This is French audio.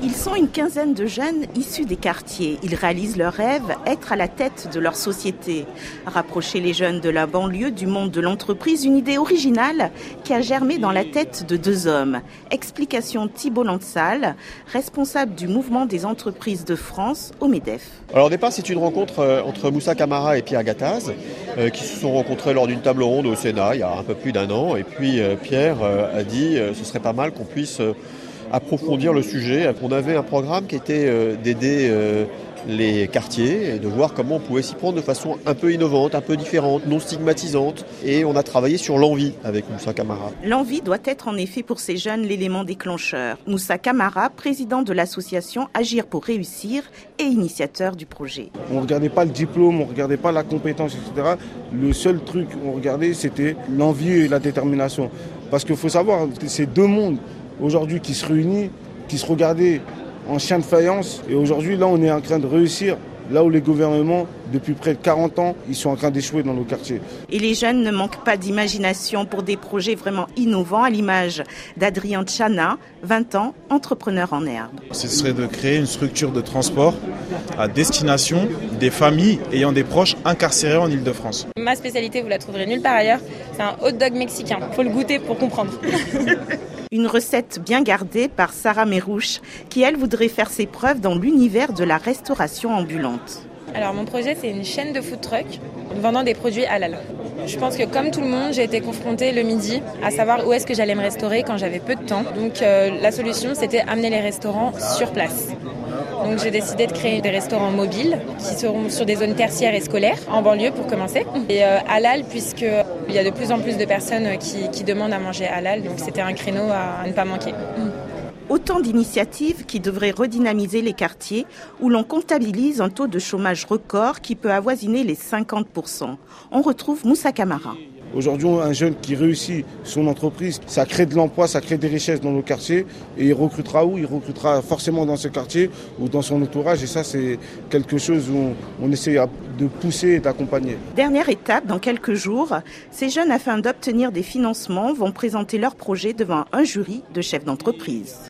Ils sont une quinzaine de jeunes issus des quartiers. Ils réalisent leur rêve, être à la tête de leur société. Rapprocher les jeunes de la banlieue du monde de l'entreprise, une idée originale qui a germé dans la tête de deux hommes. Explication Thibault Lansal, responsable du mouvement des entreprises de France au MEDEF. Alors au départ, c'est une rencontre entre Moussa Camara et Pierre Gattaz qui se sont rencontrés lors d'une table ronde au Sénat il y a un peu plus d'un an. Et puis Pierre a dit ce serait pas mal qu'on puisse approfondir le sujet. On avait un programme qui était d'aider les quartiers et de voir comment on pouvait s'y prendre de façon un peu innovante, un peu différente, non stigmatisante. Et on a travaillé sur l'envie avec Moussa Camara. L'envie doit être en effet pour ces jeunes l'élément déclencheur. Moussa Camara, président de l'association Agir pour réussir et initiateur du projet. On ne regardait pas le diplôme, on ne regardait pas la compétence, etc. Le seul truc qu'on regardait, c'était l'envie et la détermination. Parce qu'il faut savoir, c'est deux mondes aujourd'hui qui se réunissent, qui se regardaient en chien de faïence. Et aujourd'hui, là, on est en train de réussir. Là où les gouvernements, depuis près de 40 ans, ils sont en train d'échouer dans nos quartiers. Et les jeunes ne manquent pas d'imagination pour des projets vraiment innovants, à l'image d'Adrien Tchana, 20 ans, entrepreneur en herbe. Ce serait de créer une structure de transport à destination des familles ayant des proches incarcérés en Île-de-France. Ma spécialité, vous la trouverez nulle part ailleurs, c'est un hot dog mexicain. Il faut le goûter pour comprendre. Une recette bien gardée par Sarah Merouche, qui elle voudrait faire ses preuves dans l'univers de la restauration ambulante. Alors mon projet, c'est une chaîne de food truck vendant des produits halal. Je pense que comme tout le monde, j'ai été confrontée le midi à savoir où est-ce que j'allais me restaurer quand j'avais peu de temps. Donc la solution, c'était amener les restaurants sur place. Donc j'ai décidé de créer des restaurants mobiles qui seront sur des zones tertiaires et scolaires, en banlieue pour commencer. Et halal, puisqu'il y a de plus en plus de personnes qui demandent à manger halal, donc c'était un créneau à ne pas manquer. Autant d'initiatives qui devraient redynamiser les quartiers où l'on comptabilise un taux de chômage record qui peut avoisiner les 50%. On retrouve Moussa Camara. Aujourd'hui, un jeune qui réussit son entreprise, ça crée de l'emploi, ça crée des richesses dans nos quartiers. Et il recrutera où ? Il recrutera forcément dans ce quartier ou dans son entourage. Et ça, c'est quelque chose où on essaie de pousser et d'accompagner. Dernière étape, dans quelques jours, ces jeunes, afin d'obtenir des financements, vont présenter leur projet devant un jury de chefs d'entreprise.